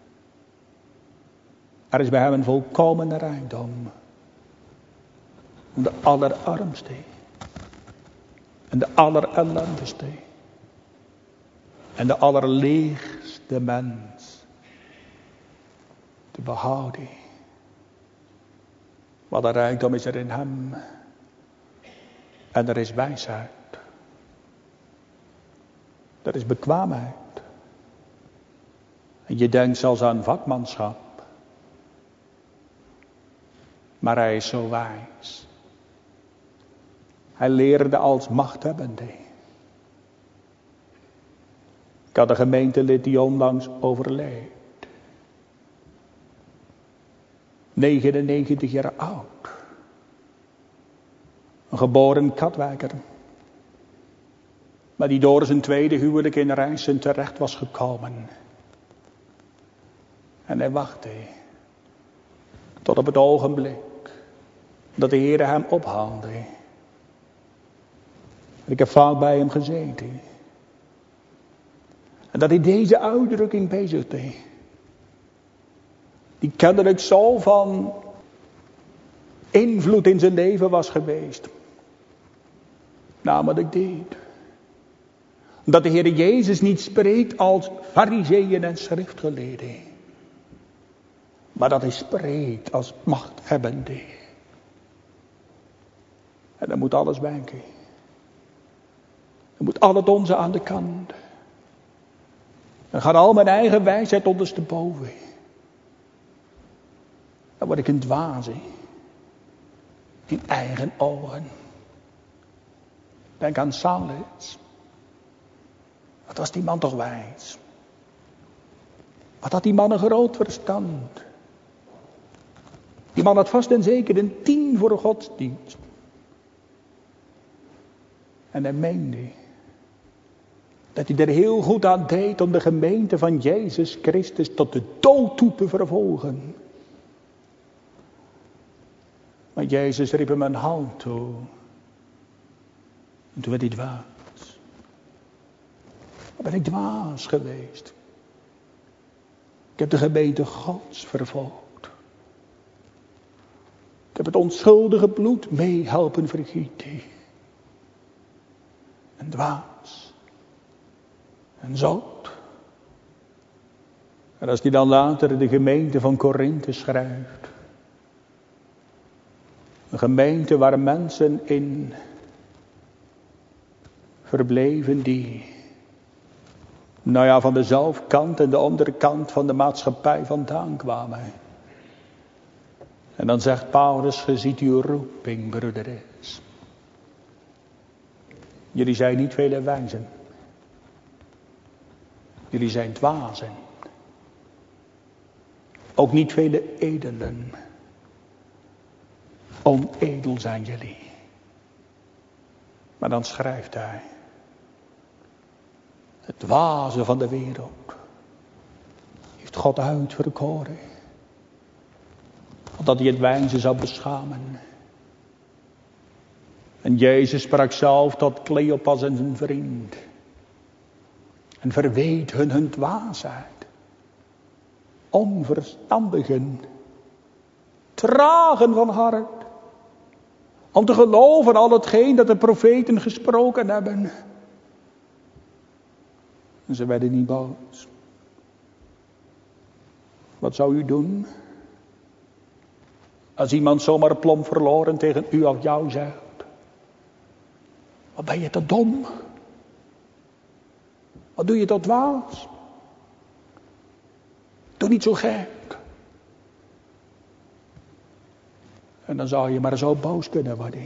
S1: Er is bij hem een volkomen rijkdom. Om de allerarmste. En de allerellendigste. En de allerleegste mens. Te behouden. Wat een rijkdom is er in hem. En er is wijsheid. Er is bekwaamheid. En je denkt zelfs aan vakmanschap. Maar hij is zo wijs. Hij leerde als machthebbende. Ik had een gemeentelid die onlangs overleed. negenennegentig jaar oud. Een geboren Katwijker. Maar die door zijn tweede huwelijk in Rijssen terecht was gekomen. En hij wachtte. Tot op het ogenblik. Dat de Heer hem ophaalde. En ik heb vaak bij hem gezeten. En dat hij deze uitdrukking bezigde. Die kennelijk zo van invloed in zijn leven was geweest. Namelijk dit. Dat de Heer Jezus niet spreekt als farizeeën en schriftgeleerden. Maar dat hij spreekt als machthebbende. En dan moet alles wijken. Dan moet al het onze aan de kant. Dan gaat al mijn eigen wijsheid ondersteboven. Dan word ik een dwaze. In eigen ogen. Denk aan Saulus. Wat was die man toch wijs. Wat had die man een groot verstand. Die man had vast en zeker een tien voor godsdienst. En hij meende dat hij er heel goed aan deed om de gemeente van Jezus Christus tot de dood toe te vervolgen. Maar Jezus riep hem een hand toe. En toen werd hij dwaas. Dan ben ik dwaas geweest. Ik heb de gemeente Gods vervolgd. Ik heb het onschuldige bloed mee helpen vergieten. En dwaas. En zout. En als hij dan later de gemeente van Korinthe schrijft. Een gemeente waar mensen in verbleven die, nou ja, van de zelfkant en de onderkant van de maatschappij vandaan kwamen. En dan zegt Paulus, ge ziet uw roeping, broeders. Jullie zijn niet vele wijzen. Jullie zijn dwazen. Ook niet vele edelen. Onedel zijn jullie. Maar dan schrijft hij. Het dwaze van de wereld heeft God uitverkoren. Omdat hij het wijze zou beschamen. En Jezus sprak zelf tot Cleopas en zijn vriend. En verweet hun hun dwaasheid. Onverstandigen. Tragen van hart. Om te geloven al hetgeen dat de profeten gesproken hebben. En ze werden niet boos. Wat zou u doen? Als iemand zomaar plomp verloren tegen u of jou zegt. Wat ben je toch dom? Wat doe je toch dwaas? Doe niet zo gek. En dan zou je maar zo boos kunnen worden.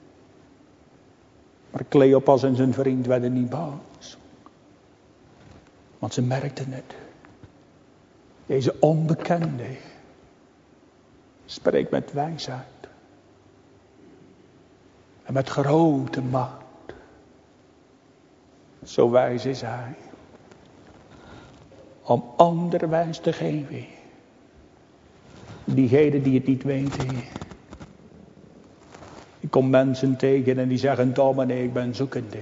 S1: Maar Cleopas en zijn vriend werden niet boos. Want ze merkten het. Deze onbekende spreekt met wijsheid. En met grote macht. Zo wijs is hij. Om onderwijs te geven. Diegenen die het niet weten. Ik kom mensen tegen en die zeggen, dominee, ik ben zoekende.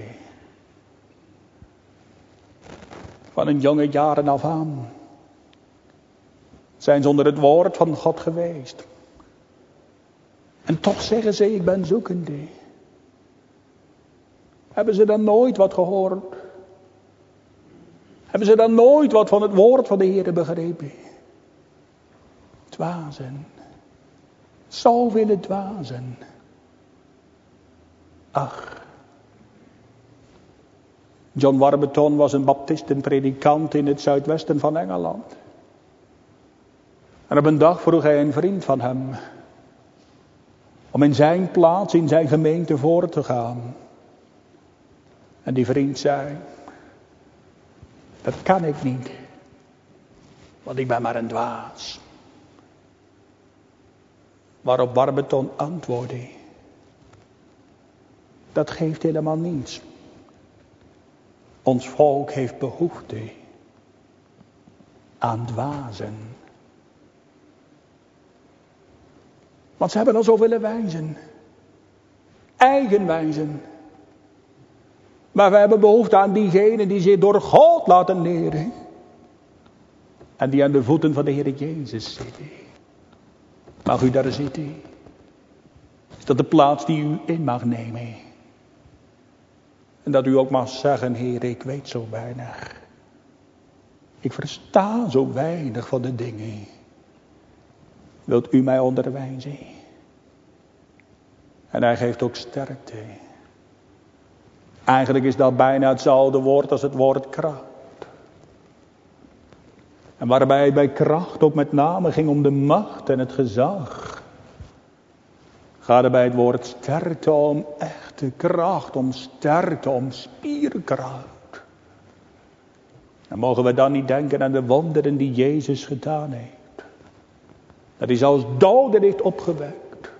S1: Van een jonge jaren af aan. Zijn ze onder het woord van God geweest. En toch zeggen ze, ik ben zoekende. Hebben ze dan nooit wat gehoord? Hebben ze dan nooit wat van het woord van de Heer begrepen? Dwazen. Zoveel dwazen. Ach. John Warburton was een baptistenpredikant in het zuidwesten van Engeland. En op een dag vroeg hij een vriend van hem. Om in zijn plaats, in zijn gemeente voor te gaan. En die vriend zei. Dat kan ik niet. Want ik ben maar een dwaas. Waarop Warburton antwoordde. Dat geeft helemaal niets. Ons volk heeft behoefte aan dwazen. Want ze hebben al zoveel wijzen. Eigen wijzen. Maar we hebben behoefte aan diegenen die zich door God laten leren. En die aan de voeten van de Heer Jezus zitten. Mag u daar zitten? Is dat de plaats die u in mag nemen? En dat u ook mag zeggen, Heer, ik weet zo weinig. Ik versta zo weinig van de dingen. Wilt u mij onderwijzen? En hij geeft ook sterkte. Eigenlijk is dat bijna hetzelfde woord als het woord kracht. En waarbij het bij kracht ook met name ging om de macht en het gezag. Gaat er bij het woord sterkte om echte kracht, om sterkte, om spierkracht. En mogen we dan niet denken aan de wonderen die Jezus gedaan heeft. Dat hij zelfs doden heeft opgewekt.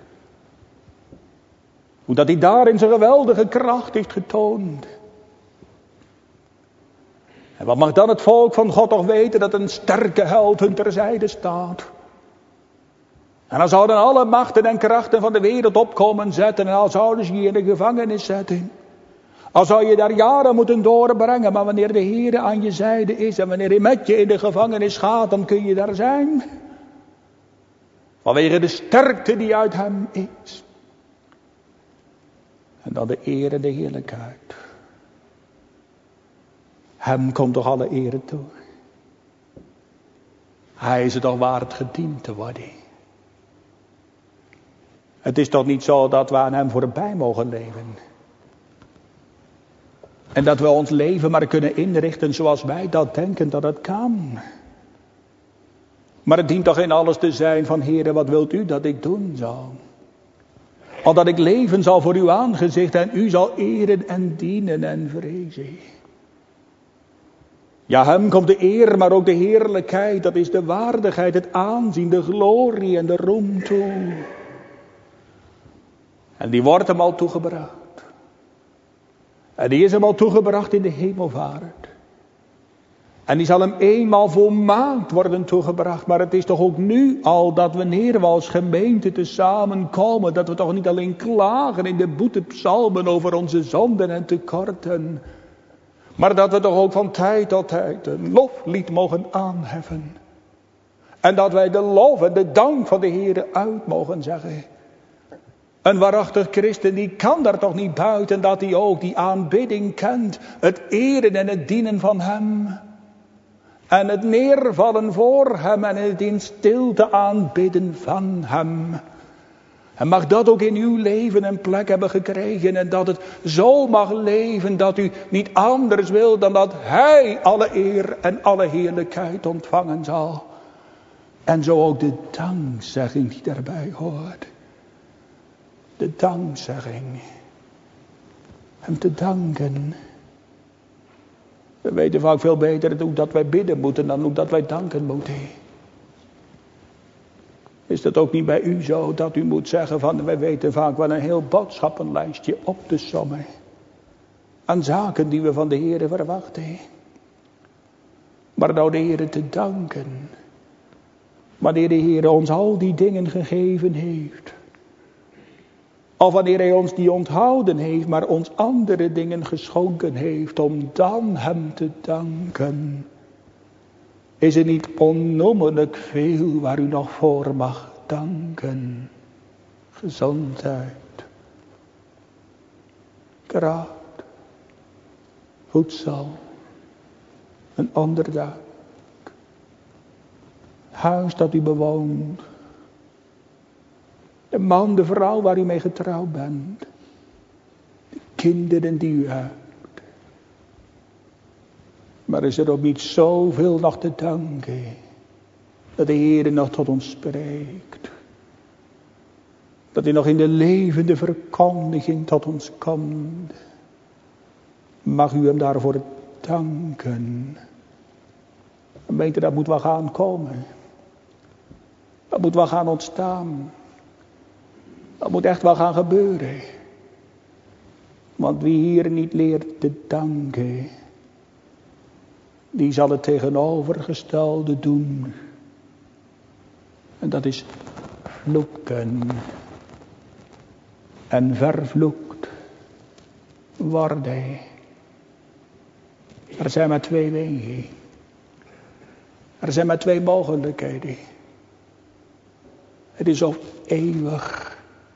S1: Hoe dat hij daarin zijn geweldige kracht heeft getoond. En wat mag dan het volk van God toch weten dat een sterke held hun terzijde staat. En dan zouden alle machten en krachten van de wereld opkomen zetten. En al zouden ze je in de gevangenis zetten. Al zou je daar jaren moeten doorbrengen. Maar wanneer de Heer aan je zijde is. En wanneer hij met je in de gevangenis gaat. Dan kun je daar zijn. Vanwege de sterkte die uit hem is. En dan de eer en de heerlijkheid. Hem komt toch alle eer toe. Hij is het toch waard gediend te worden. Het is toch niet zo dat we aan hem voorbij mogen leven. En dat we ons leven maar kunnen inrichten zoals wij dat denken dat het kan. Maar het dient toch in alles te zijn van Heere, wat wilt u dat ik doen zal? Opdat ik leven zal voor uw aangezicht en u zal eren en dienen en vrezen. Ja, hem komt de eer, maar ook de heerlijkheid, dat is de waardigheid, het aanzien, de glorie en de roem toe. En die wordt hem al toegebracht. En die is hem al toegebracht in de hemelvaart. En die zal hem eenmaal volmaakt worden toegebracht. Maar het is toch ook nu al dat wanneer we als gemeente tezamen komen, dat we toch niet alleen klagen in de boetepsalmen over onze zonden en tekorten. Maar dat we toch ook van tijd tot tijd een loflied mogen aanheffen. En dat wij de lof en de dank van de Heere uit mogen zeggen. Een waarachtig christen die kan daar toch niet buiten dat hij ook die aanbidding kent. Het eren en het dienen van hem. En het neervallen voor hem en het in stilte aanbidden van hem. En mag dat ook in uw leven een plek hebben gekregen. En dat het zo mag leven dat u niet anders wil dan dat hij alle eer en alle heerlijkheid ontvangen zal. En zo ook de dankzegging die daarbij hoort. De dankzegging. Hem te danken. We weten vaak veel beter hoe dat wij bidden moeten dan hoe dat wij danken moeten. Is dat ook niet bij u zo dat u moet zeggen van wij weten vaak wel een heel boodschappenlijstje op te sommen. Aan zaken die we van de Heere verwachten. Maar nou de Heere te danken. Wanneer de Heere ons al die dingen gegeven heeft. Of wanneer hij ons die onthouden heeft, maar ons andere dingen geschonken heeft, om dan hem te danken. Is er niet onnoemelijk veel waar u nog voor mag danken? Gezondheid, kracht, voedsel, een onderdak, huis dat u bewoont. De man, de vrouw waar u mee getrouwd bent. De kinderen die u hebt. Maar is er ook niet zoveel nog te danken. Dat de Heer nog tot ons spreekt. Dat hij nog in de levende verkondiging tot ons komt. Mag u hem daarvoor danken. Gemeente, dat moet wel gaan komen. Dat moet wel gaan ontstaan. Dat moet echt wel gaan gebeuren. Want wie hier niet leert te danken, die zal het tegenovergestelde doen. En dat is vloeken. En vervloekt worden. Er zijn maar twee wegen. Er zijn maar twee mogelijkheden. Het is of eeuwig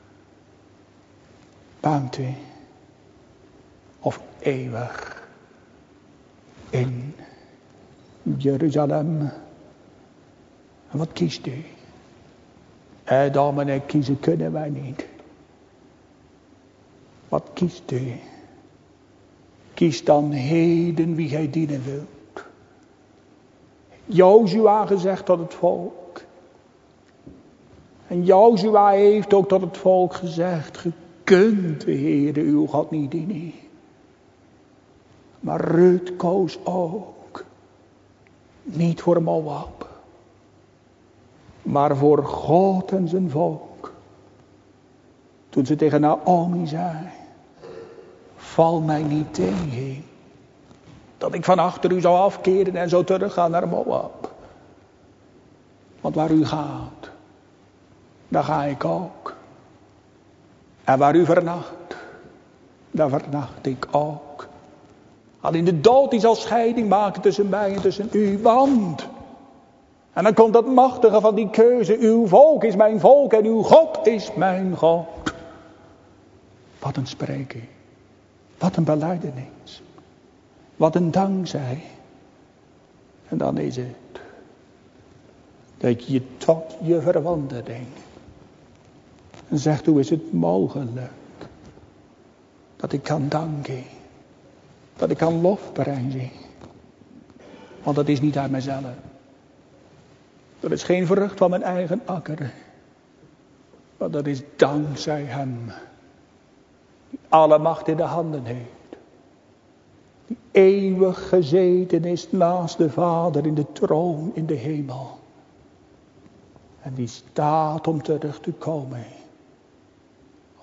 S1: buiten of eeuwig in Jeruzalem. En wat kiest u? Adam en ik kiezen kunnen wij niet. Wat kiest u? Kies dan heden wie gij dienen wilt. Jozua gezegd tot het volk. En Jozua heeft ook tot het volk gezegd: ge kunt de Heere uw God niet dienen. Maar Rut koos ook. Niet voor Moab. Maar voor God en zijn volk. Toen ze tegen Naomi zei: val mij niet tegen. Dat ik van achter u zou afkeren en zo teruggaan naar Moab. Want waar u gaat, daar ga ik ook. En waar u vernacht, daar vernacht ik ook. Alleen de dood die zal scheiding maken tussen mij en tussen u. Want, en dan komt dat machtige van die keuze: uw volk is mijn volk en uw God is mijn God. Wat een spreken. Wat een belijdenis. Wat een dankzij. En dan is het dat je tot je verwondering en zegt: hoe is het mogelijk dat ik kan danken, dat ik kan lofprijzen? Want dat is niet uit mezelf. Dat is geen vrucht van mijn eigen akker. Maar dat is dankzij hem, die alle macht in de handen heeft. Die eeuwig gezeten is naast de Vader in de troon in de hemel. En die staat om terug te komen.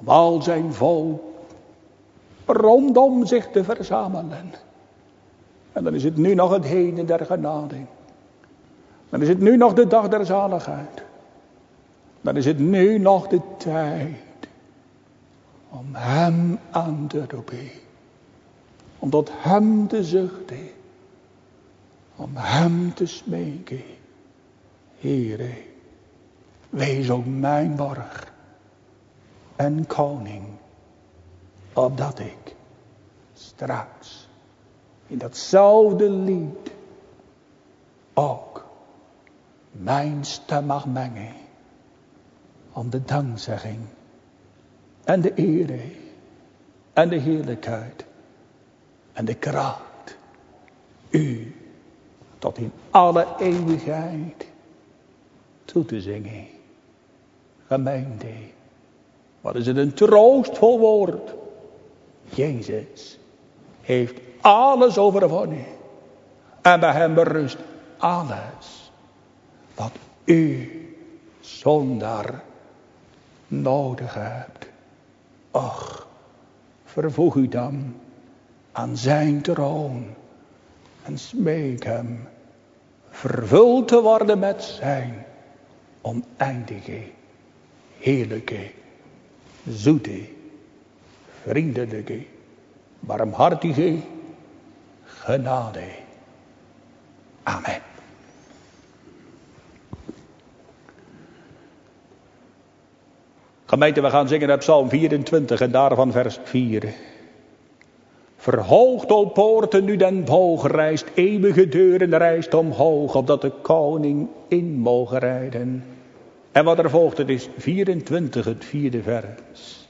S1: om al zijn volk rondom zich te verzamelen. En dan is het nu nog het heden der genade. Dan is het nu nog de dag der zaligheid. Dan is het nu nog de tijd om hem aan te roepen. Om tot hem te zuchten. Om hem te smeken. Heere, wees ook mijn borg en koning. Opdat ik straks in datzelfde lied ook mijn stem mag mengen. Om de dankzegging en de ere en de heerlijkheid en de kracht u tot in alle eeuwigheid toe te zingen. Gemeente, wat is het een troostvol woord. Jezus heeft alles overwonnen. En bij hem berust alles wat u zondaar nodig hebt. Och, vervoeg u dan aan zijn troon en smeek hem vervuld te worden met zijn oneindige, heerlijke, zoete, vriendelijke, barmhartige genade. Amen. Gemeente, we gaan zingen uit Psalm vierentwintig en daarvan vers vier. Verhoogt, o poorten, nu den boog rijst, eeuwige deuren rijst omhoog, opdat de koning in mogen rijden. En wat er volgt, het is vierentwintig, het vierde vers.